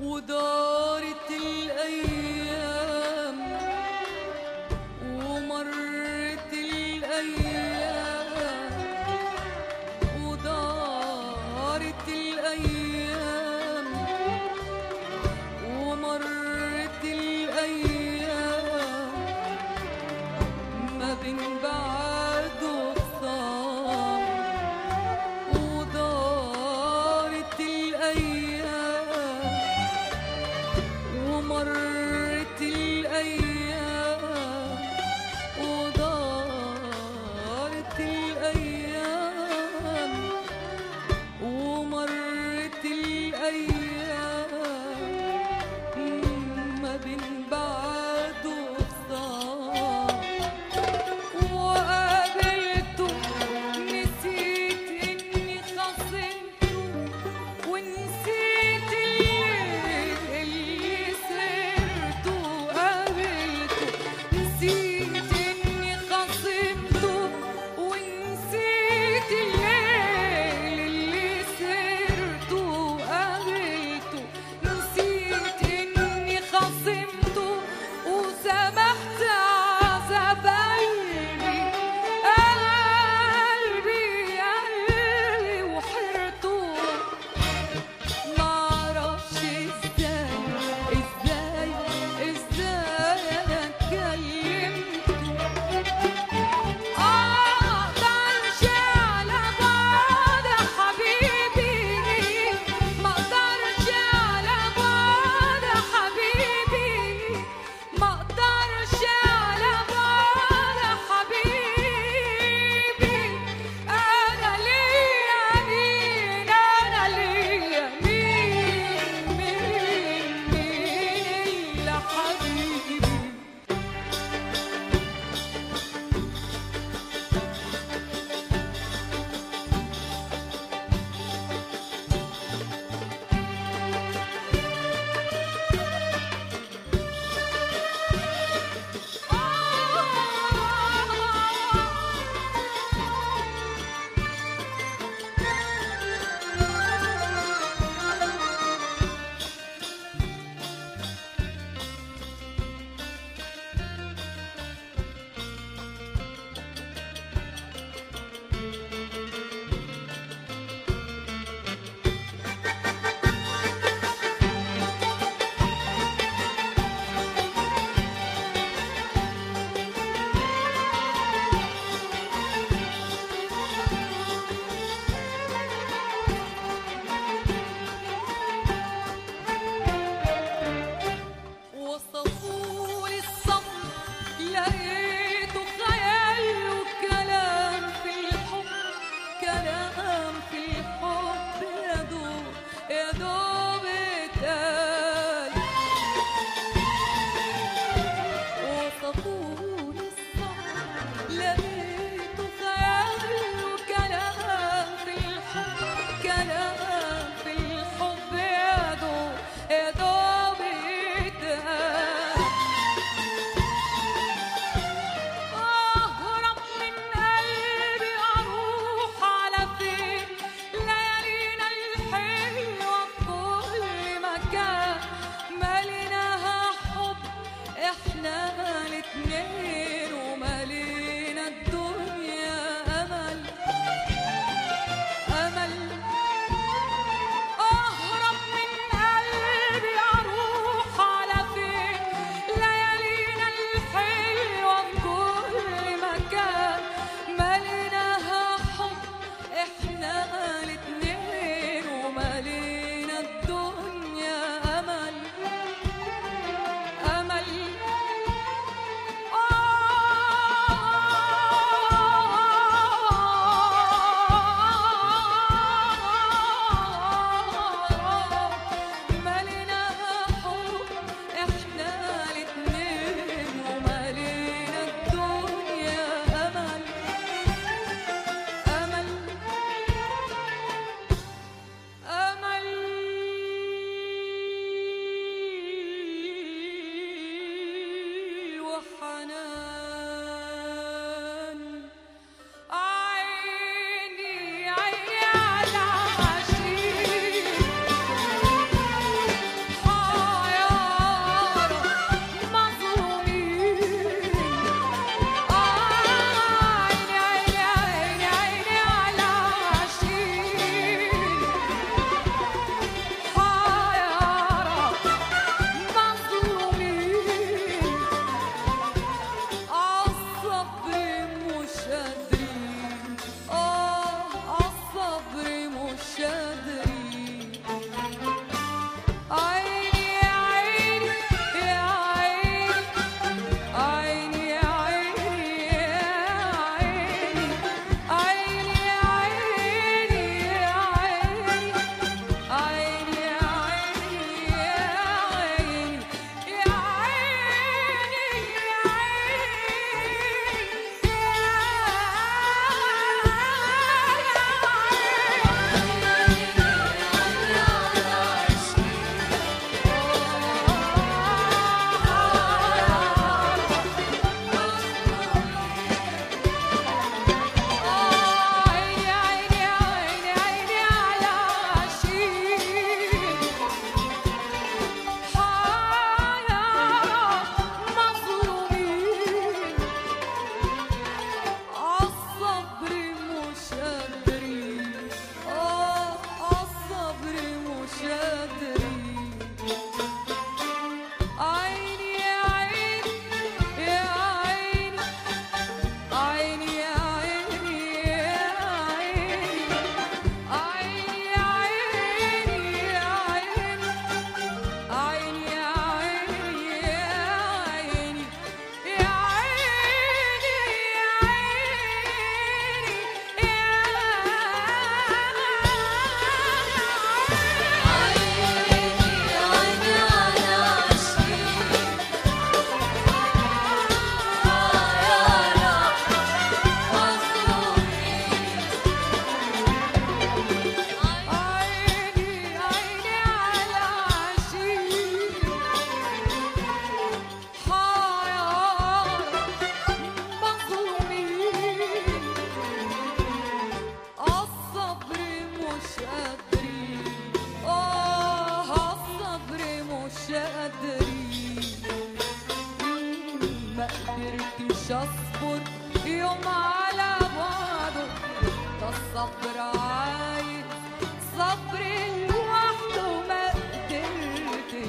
ودارت الأيام ومرت الأيام ودارت الأيام ومرت الأيام ما بين بعد وخصام ودارت الأيام ومرت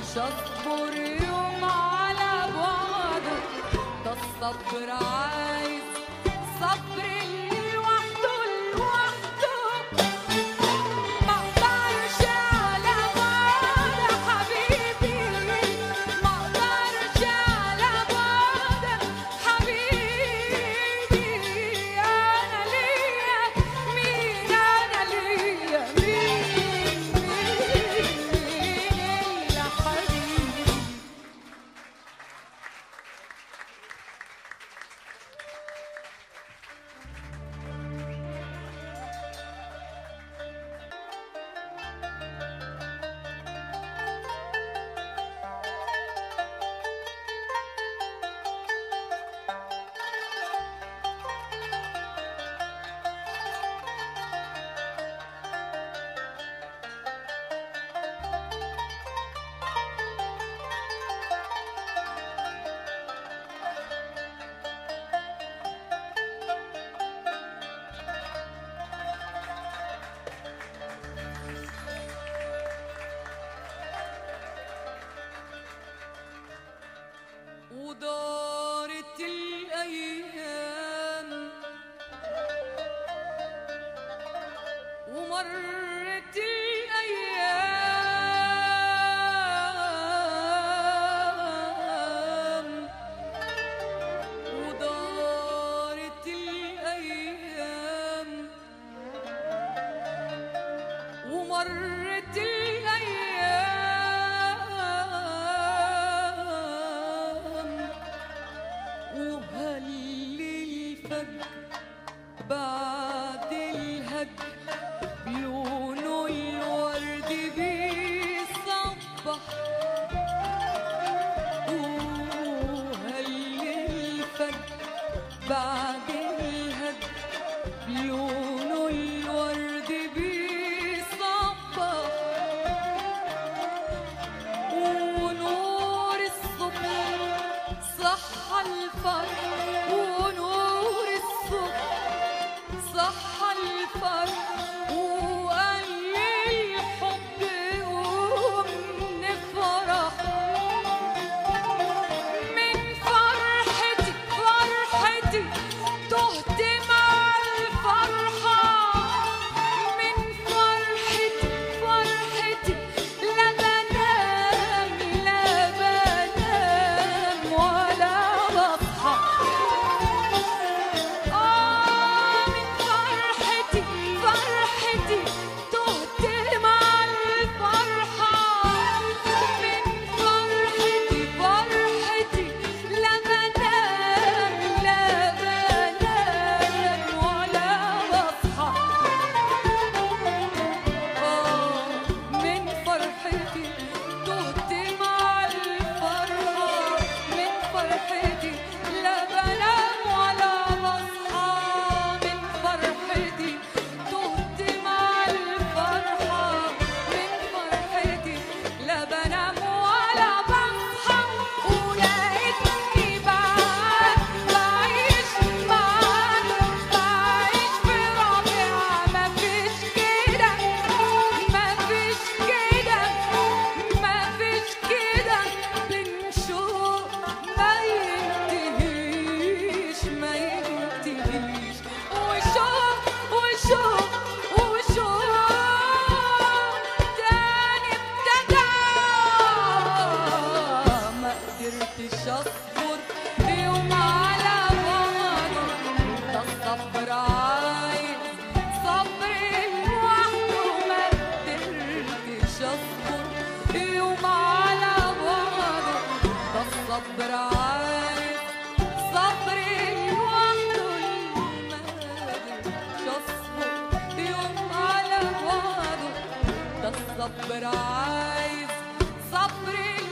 اصبر يوم على بعده، ده الصبر عايز صبر لوحده لوحده. ما اقدرش على بعد حبيبي، ما اقدرش على بعد حبيبي. انا ليا مين، انا ليا مين، مين يا حبيبي. ودارت الأيام ومرت الأيام، ودارت الأيام ومرت وهل الفجر بعد الهج لونه الورد بيصبح، وهل الفجر بعد الهج لونه الورد بيصبح، ونور الصبح صحى الفرح، ونور الصبح صحى الفرح، وقال الحب قوم نفرح. من فرحتي فرحتي تهت مع الفرحة، من فرحتي فرحتي لا بنام لا بنام ولا بصحى. من فرحتي فرحتي تهت مع الفرحة، من فرحتي فرحتي لا بنام لا بنام ولا بصحى. من فرحتي تهت مع الفرحة، من فرحتي لا بنام ولا بصحى. من فرحتي تهت مع الفرحة، من فرحتي لا بنام ولا بصحى. ولقيتني بعيش معاك، بعيش في ربيع. مفيش كده مفيش كده مفيش كده، بنشوق ما ينتهيش ما ينتهيش. وشوق وشوق وشوق تاني ابتدى. ما قدرتش اصبر يوم على بعضه، ده الصبر عايز صبر لوحده. ما قدرتش اصبر يوم على بعضه، ده الصبر عايز صبر لوحده. ما قدرتش اصبر يوم على بعضه، ده الصبر عايز صبر